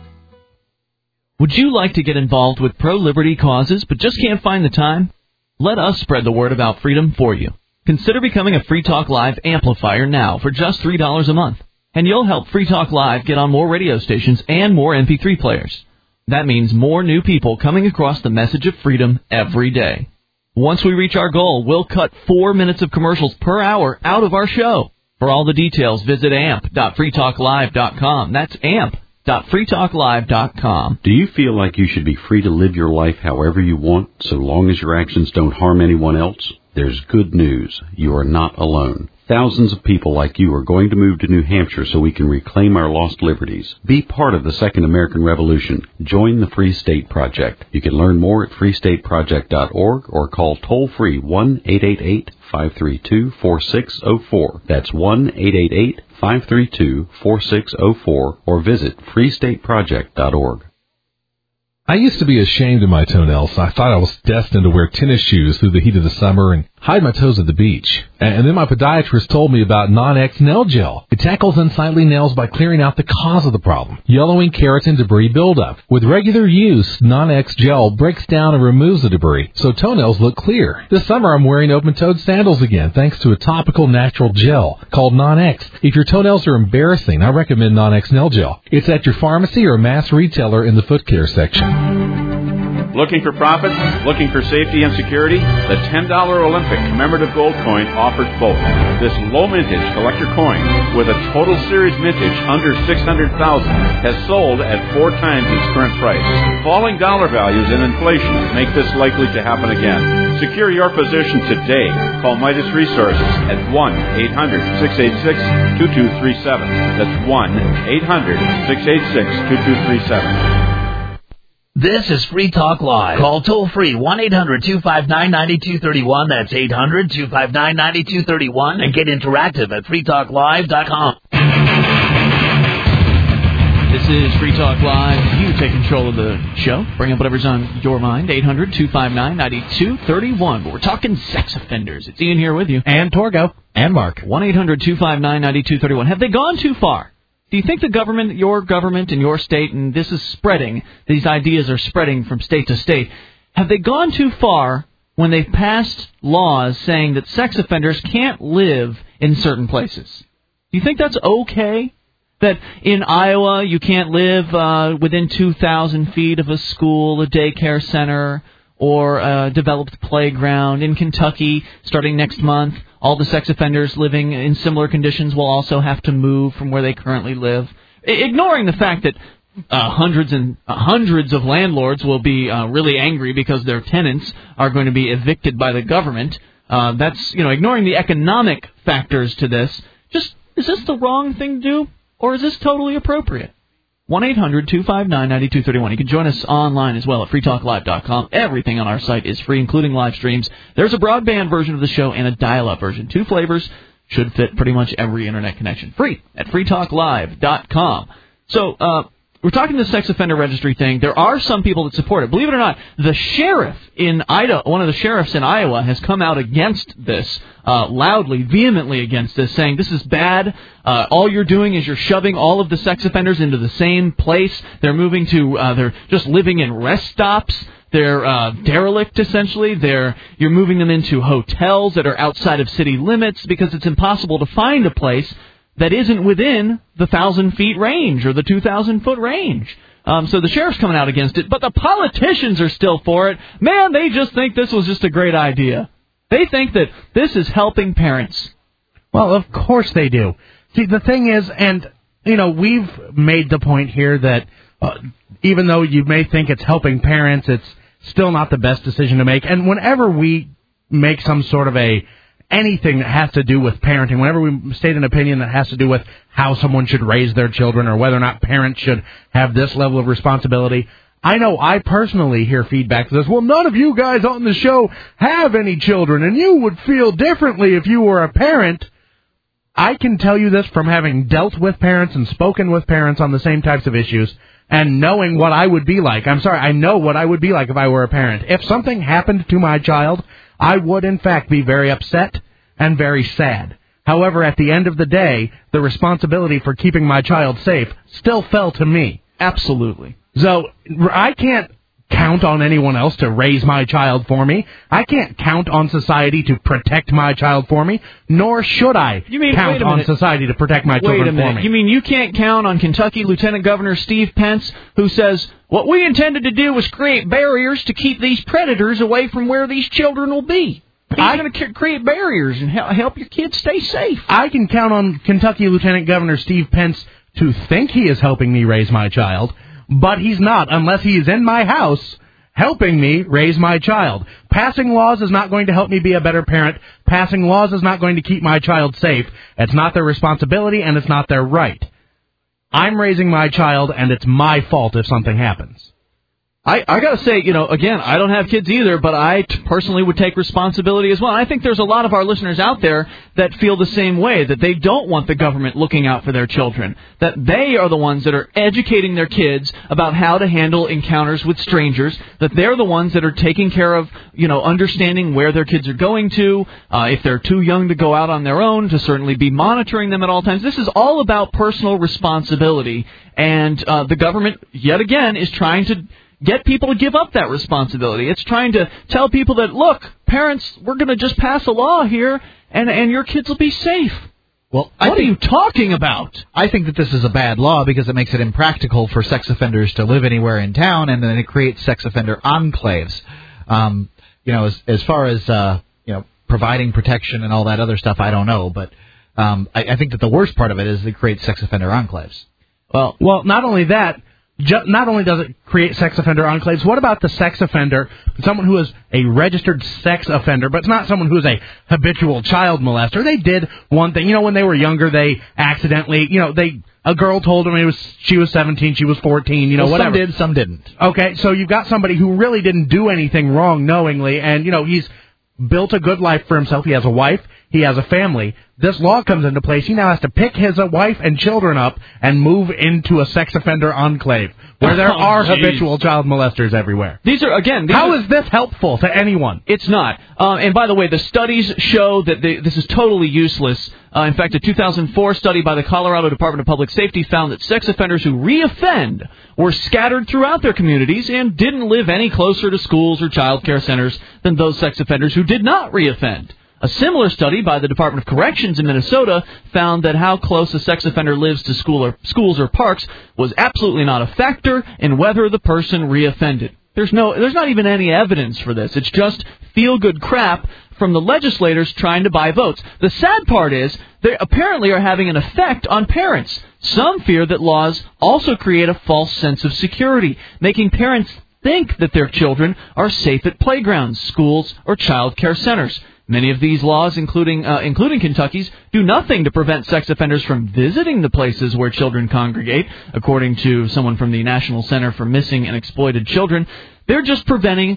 Would you like to get involved with pro-liberty causes but just can't find the time? Let us spread the word about freedom for you. Consider becoming a Free Talk Live amplifier now for just three dollars a month. And you'll help Free Talk Live get on more radio stations and more M P three players. That means more new people coming across the message of freedom every day. Once we reach our goal, we'll cut four minutes of commercials per hour out of our show. For all the details, visit amp dot free talk live dot com. That's amp dot free talk live dot com. Do you feel like you should be free to live your life however you want, so long as your actions don't harm anyone else? There's good news. You are not alone. Thousands of people like you are going to move to New Hampshire so we can reclaim our lost liberties. Be part of the Second American Revolution. Join the Free State Project. You can learn more at free state project dot org or call toll-free one eight eight eight, five three two, four six zero four. That's one eight eight eight, five three two, four six zero four or visit free state project dot org. I used to be ashamed of my toenails. I thought I was destined to wear tennis shoes through the heat of the summer and hide my toes at the beach. And then my podiatrist told me about Non-X Nail Gel. It tackles unsightly nails by clearing out the cause of the problem, yellowing, keratin, debris buildup. With regular use, Non-X Gel breaks down and removes the debris, so toenails look clear. This summer I'm wearing open-toed sandals again, thanks to a topical natural gel called Non-X. If your toenails are embarrassing, I recommend Non-X Nail Gel. It's at your pharmacy or mass retailer in the foot care section. Looking for profit? Looking for safety and security? The ten dollar Olympic commemorative gold coin offers both. This low mintage collector coin with a total series mintage under six hundred thousand has sold at four times its current price. Falling dollar values and inflation make this likely to happen again. Secure your position today. Call Midas Resources at one eight hundred, six eight six, two two three seven. That's one eight hundred, six eight six, two two three seven. This is Free Talk Live. Call toll-free one eight hundred, two five nine, nine two three one. That's eight hundred, two five nine, nine two three one. And get interactive at free talk live dot com. This is Free Talk Live. You take control of the show. Bring up whatever's on your mind. eight hundred, two five nine, nine two three one. But we're talking sex offenders. It's Ian here with you. And Torgo. And Mark. one eight hundred, two five nine, nine two three one. Have they gone too far? Do you think the government, your government in your state, and this is spreading, these ideas are spreading from state to state, have they gone too far when they've passed laws saying that sex offenders can't live in certain places? Do you think that's okay? That in Iowa you can't live uh, within two thousand feet of a school, a daycare center, or a developed playground. In Kentucky, starting next month, all the sex offenders living in similar conditions will also have to move from where they currently live. I- ignoring the fact that uh, hundreds and uh, hundreds of landlords will be uh, really angry because their tenants are going to be evicted by the government. Uh, that's, you know, ignoring the economic factors to this. Just, is this the wrong thing to do, or is this totally appropriate? one eight hundred, two five nine, nine two three one. You can join us online as well at free talk live dot com. Everything on our site is free, including live streams. There's a broadband version of the show and a dial-up version. Two flavors should fit pretty much every internet connection. Free at free talk live dot com. So, uh, we're talking the sex offender registry thing. There are some people that support it. Believe it or not, the sheriff in Idaho, one of the sheriffs in Iowa, has come out against this, uh, loudly, vehemently against this, saying this is bad. Uh, all you're doing is you're shoving all of the sex offenders into the same place. They're moving to, uh, they're just living in rest stops. They're uh, derelict, essentially. They're you're moving them into hotels that are outside of city limits because it's impossible to find a place that isn't within the thousand feet range or the two thousand foot range. Um, so the sheriff's coming out against it, but the politicians are still for it. Man, they just think this was just a great idea. They think that this is helping parents. Well, of course they do. See, the thing is, and, you know, we've made the point here that uh, even though you may think it's helping parents, it's still not the best decision to make. And whenever we make some sort of a anything that has to do with parenting, whenever we state an opinion that has to do with how someone should raise their children or whether or not parents should have this level of responsibility, I know I personally hear feedback that says, well, none of you guys on the show have any children, and you would feel differently if you were a parent. I can tell you this from having dealt with parents and spoken with parents on the same types of issues and knowing what I would be like. I'm sorry, I know what I would be like if I were a parent. If something happened to my child, I would, in fact, be very upset and very sad. However, at the end of the day, the responsibility for keeping my child safe still fell to me. Absolutely. So I can't count on anyone else to raise my child for me. I can't count on society to protect my child for me, nor should I you mean, count on society to protect my wait children a minute. for me. You mean you can't count on Kentucky Lieutenant Governor Steve Pence, who says, what we intended to do was create barriers to keep these predators away from where these children will be. He's going to create barriers and help your kids stay safe. I can count on Kentucky Lieutenant Governor Steve Pence to think he is helping me raise my child, but he's not unless he is in my house helping me raise my child. Passing laws is not going to help me be a better parent. Passing laws is not going to keep my child safe. It's not their responsibility, and it's not their right. I'm raising my child, and it's my fault if something happens. I, I got to say, you know, again, I don't have kids either, but I t- personally would take responsibility as well. I think there's a lot of our listeners out there that feel the same way, that they don't want the government looking out for their children, that they are the ones that are educating their kids about how to handle encounters with strangers, that they're the ones that are taking care of, you know, understanding where their kids are going to, uh, if they're too young to go out on their own, to certainly be monitoring them at all times. This is all about personal responsibility, and uh, the government, yet again, is trying to get people to give up that responsibility. It's trying to tell people that, look, parents, we're going to just pass a law here, and and your kids will be safe. Well, what I are think, you talking about? I think that this is a bad law because it makes it impractical for sex offenders to live anywhere in town, and then it creates sex offender enclaves. Um, you know, as as far as uh, you know, providing protection and all that other stuff, I don't know, but um, I, I think that the worst part of it is it creates sex offender enclaves. Well, well, not only that. Ju- not only does it create sex offender enclaves, what about the sex offender, someone who is a registered sex offender, but it's not someone who is a habitual child molester? They did one thing, you know, when they were younger, they accidentally, you know, they a girl told them it was she was seventeen, she was fourteen, you know, well, whatever. Some did, some didn't. Okay, so you've got somebody who really didn't do anything wrong knowingly, and, you know, he's built a good life for himself. He has a wife. He has a family. This law comes into place. He now has to pick his uh, wife and children up and move into a sex offender enclave where there oh, are geez. habitual child molesters everywhere. These are, again... These How are, is this helpful to anyone? It's not. Uh, and by the way, the studies show that they, this is totally useless. Uh, in fact, a two thousand four study by the Colorado Department of Public Safety found that sex offenders who reoffend were scattered throughout their communities and didn't live any closer to schools or child care centers than those sex offenders who did not reoffend. A similar study by the Department of Corrections in Minnesota found that how close a sex offender lives to school or, schools or parks was absolutely not a factor in whether the person reoffended. There's no, there's not even any evidence for this. It's just feel-good crap from the legislators trying to buy votes. The sad part is they apparently are having an effect on parents. Some fear that laws also create a false sense of security, making parents think that their children are safe at playgrounds, schools, or child care centers. Many of these laws, including uh, including Kentucky's, do nothing to prevent sex offenders from visiting the places where children congregate, according to someone from the National Center for Missing and Exploited Children. They're just preventing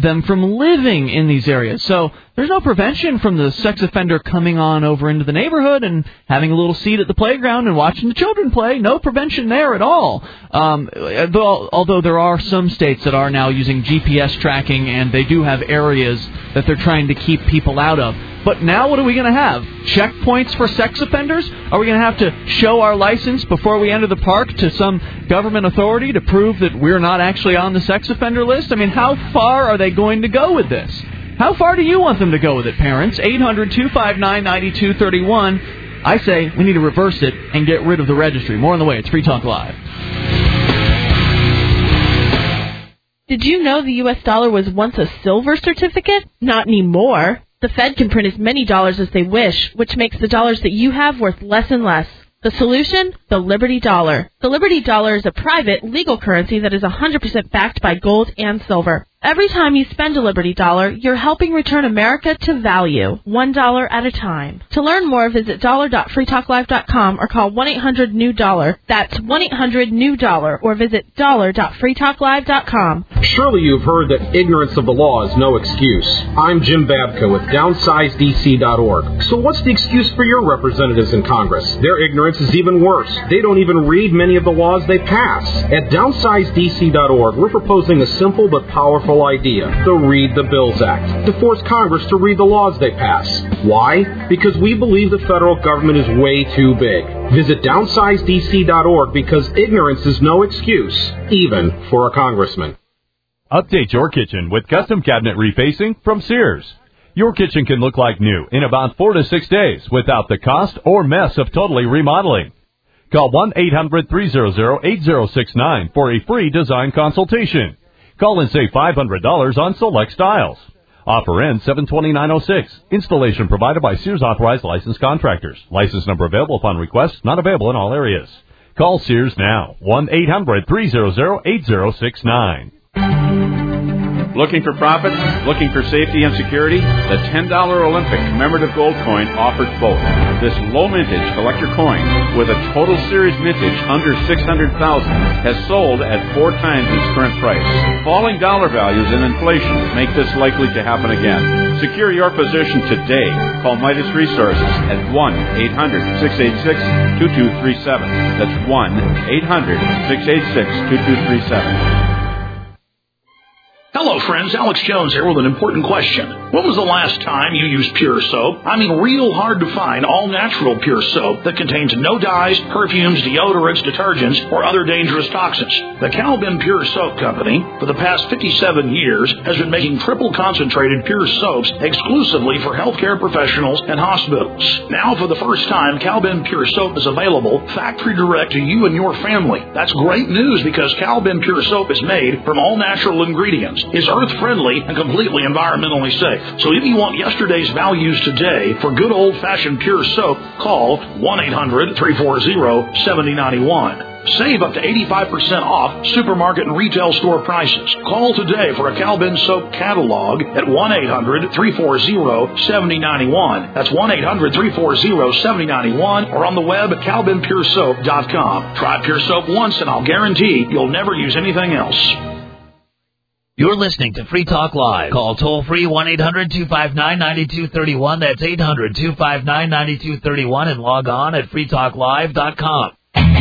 them from living in these areas. So there's no prevention from the sex offender coming on over into the neighborhood and having a little seat at the playground and watching the children play. No prevention there at all. Um, though, although there are some states that are now using G P S tracking, and they do have areas that they're trying to keep people out of. But now what are we going to have? Checkpoints for sex offenders? Are we going to have to show our license before we enter the park to some government authority to prove that we're not actually on the sex offender list? I mean, how far are they going to go with this? How far do you want them to go with it, parents? eight hundred two five nine nine two three one. I say we need to reverse it and get rid of the registry. More on the way. It's Free Talk Live. Did you know the U S dollar was once a silver certificate? Not anymore. The Fed can print as many dollars as they wish, which makes the dollars that you have worth less and less. The solution? The Liberty Dollar. The Liberty Dollar is a private, legal currency that is one hundred percent backed by gold and silver. Every time you spend a Liberty Dollar, you're helping return America to value, one dollar at a time. To learn more, visit dollar dot free talk live dot com or call one eight hundred new dollar. That's one eight hundred new dollar, or visit dollar dot free talk live dot com. Surely you've heard that ignorance of the law is no excuse. I'm Jim Babka with downsize D C dot org. So what's the excuse for your representatives in Congress? Their ignorance is even worse. They don't even read many of the laws they pass. At downsize D C dot org, we're proposing a simple but powerful idea, the Read the Bills Act, to force Congress to read the laws they pass. Why? Because we believe the federal government is way too big. Visit downsize D C dot org because ignorance is no excuse, even for a congressman. Update your kitchen with custom cabinet refacing from Sears. Your kitchen can look like new in about four to six days without the cost or mess of totally remodeling. Call one eight hundred three hundred eight zero six nine for a free design consultation. Call and save five hundred dollars on select styles. Offer ends seven twenty-nine oh six. Installation provided by Sears Authorized Licensed Contractors. License number available upon request. Not available in all areas. Call Sears now. one eight hundred three hundred eight zero six nine. Looking for profits? Looking for safety and security? The ten dollar Olympic commemorative gold coin offers both. This low mintage collector coin with a total series mintage under six hundred thousand has sold at four times its current price. Falling dollar values and inflation make this likely to happen again. Secure your position today. Call Midas Resources at one eight hundred six eight six two two three seven. That's one eight hundred six eight six two two three seven. Hello, friends. Alex Jones here with an important question. When was the last time you used Pure Soap? I mean, real hard to find all-natural Pure Soap that contains no dyes, perfumes, deodorants, detergents, or other dangerous toxins. The Calvin Pure Soap Company, for the past fifty-seven years, has been making triple concentrated Pure Soaps exclusively for healthcare professionals and hospitals. Now, for the first time, Calvin Pure Soap is available factory direct to you and your family. That's great news because Calvin Pure Soap is made from all-natural ingredients, is earth-friendly, and completely environmentally safe. So if you want yesterday's values today for good old-fashioned pure soap, call one eight hundred three four zero seven zero nine one. Save up to eighty-five percent off supermarket and retail store prices. Call today for a Calvin Soap catalog at one eight hundred three four zero seven zero nine one. That's one eight hundred three four zero seven zero nine one, or on the web at calvin pure soap dot com. Try Pure Soap once and I'll guarantee you'll never use anything else. You're listening to Free Talk Live. Call toll-free one eight hundred two five nine nine two three one. That's eight hundred two five nine nine two three one, and log on at free talk live dot com.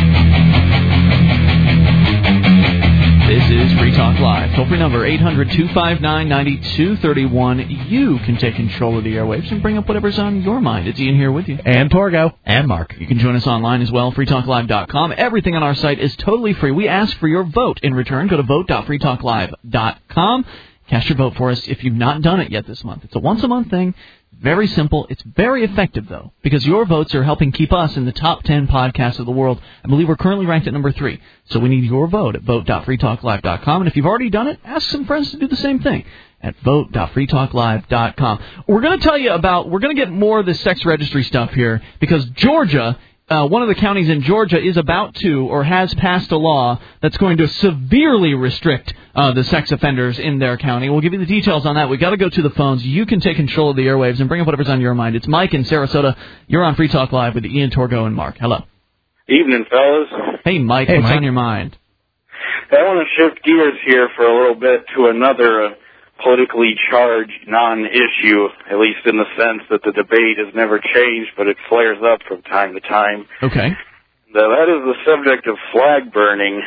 This is Free Talk Live. Toll-free number eight hundred two five nine nine two three one. You can take control of the airwaves and bring up whatever's on your mind. It's Ian here with you. And Torgo. And Mark. You can join us online as well, free talk live dot com. Everything on our site is totally free. We ask for your vote in return. Go to vote dot free talk live dot com. Cast your vote for us if you've not done it yet this month. It's a once-a-month thing. Very simple. It's very effective, though, because your votes are helping keep us in the top ten podcasts of the world. I believe we're currently ranked at number three. So we need your vote at vote dot free talk live dot com. And if you've already done it, ask some friends to do the same thing at vote dot free talk live dot com. We're going to tell you about, we're going to get more of the sex registry stuff here because Georgia, uh, one of the counties in Georgia is about to or has passed a law that's going to severely restrict Uh, the sex offenders in their county. We'll give you the details on that. We've got to go to the phones. You can take control of the airwaves and bring up whatever's on your mind. It's Mike in Sarasota. You're on Free Talk Live with Ian, Torgo, and Mark. Hello. Evening, fellas. Hey, Mike. Hey, what's Mike. on your mind? I want to shift gears here for a little bit to another uh, politically charged non-issue, at least in the sense that the debate has never changed, but it flares up from time to time. Okay. The, that is the subject of flag burning.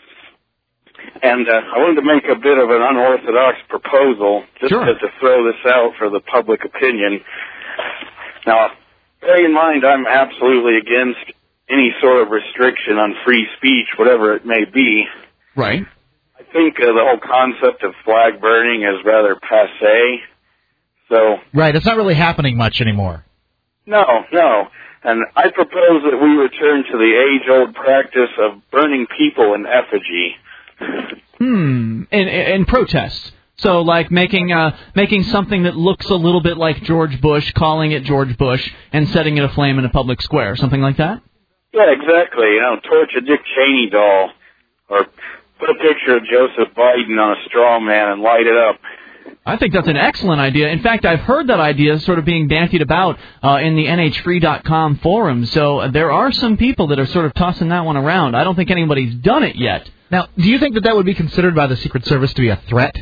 And uh, I wanted to make a bit of an unorthodox proposal, just sure. to, to throw this out for the public opinion. Now, bear in mind, I'm absolutely against any sort of restriction on free speech, whatever it may be. Right. I think uh, the whole concept of flag burning is rather passé. So right, it's not really happening much anymore. No, no. And I propose that we return to the age-old practice of burning people in effigy. Hmm. In, in protest. So, like making uh, making something that looks a little bit like George Bush, calling it George Bush, and setting it aflame in a public square, something like that? Yeah, exactly. You know, torch a Dick Cheney doll, or put a picture of Joseph Biden on a straw man and light it up. I think that's an excellent idea. In fact, I've heard that idea sort of being bandied about uh, in the N H free dot com forum, so uh, there are some people that are sort of tossing that one around. I don't think anybody's done it yet. Now, do you think that that would be considered by the Secret Service to be a threat?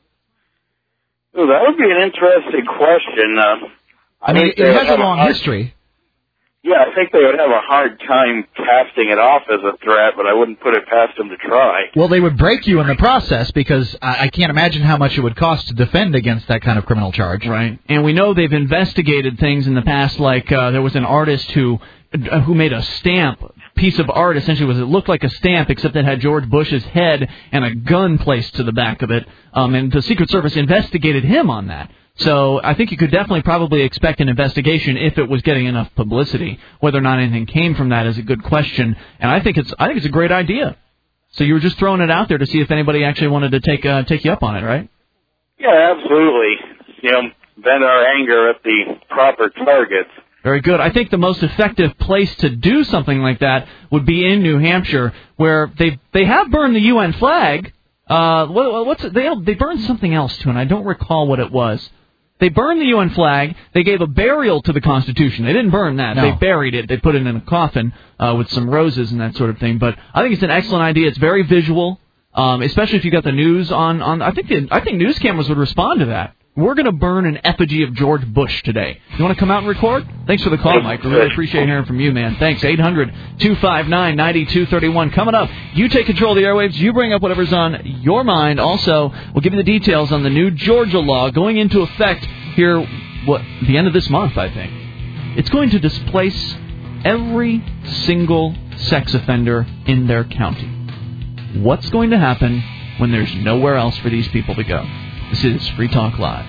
Ooh, that would be an interesting question. Uh, I, I mean, think it has a a long hard, history. Yeah, I think they would have a hard time casting it off as a threat, but I wouldn't put it past them to try. Well, they would break you in the process because I, I can't imagine how much it would cost to defend against that kind of criminal charge. Right. And we know they've investigated things in the past, like uh, there was an artist who uh, who made a stamp. Piece of art essentially was it looked like a stamp except it had George Bush's head and a gun placed to the back of it, um, and the Secret Service investigated him on that. So I think you could definitely probably expect an investigation if it was getting enough publicity. Whether or not anything came from that is a good question, and I think it's I think it's a great idea. So you were just throwing it out there to see if anybody actually wanted to take uh, take you up on it, right? Yeah, absolutely. You know, vent our anger at the proper targets. Very good. I think the most effective place to do something like that would be in New Hampshire, where they they have burned the U N flag. Uh, what, what's it? They they burned something else too, and I don't recall what it was. They burned the U N flag. They gave a burial to the Constitution. They didn't burn that. No. They buried it. They put it in a coffin uh, with some roses and that sort of thing. But I think it's an excellent idea. It's very visual, um, especially if you got the news on. on I think the, I think news cameras would respond to that. We're going to burn an effigy of George Bush today. You want to come out and record? Thanks for the call, Mike. We really appreciate hearing from you, man. Thanks. eight hundred two five nine nine two three one. Coming up, you take control of the airwaves. You bring up whatever's on your mind. Also, we'll give you the details on the new Georgia law going into effect here what the end of this month, I think. It's going to displace every single sex offender in their county. What's going to happen when there's nowhere else for these people to go? This is Free Talk Live.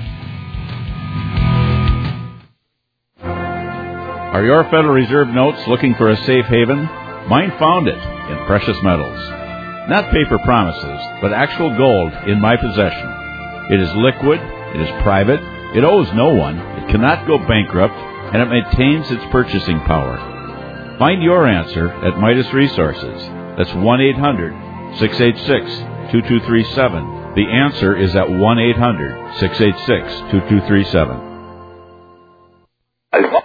Are your Federal Reserve notes looking for a safe haven? Mine found it in precious metals. Not paper promises, but actual gold in my possession. It is liquid, it is private, it owes no one, it cannot go bankrupt, and it maintains its purchasing power. Find your answer at Midas Resources. That's one eight hundred six eight six two two three seven. The answer is at one eight hundred six eight six two two three seven.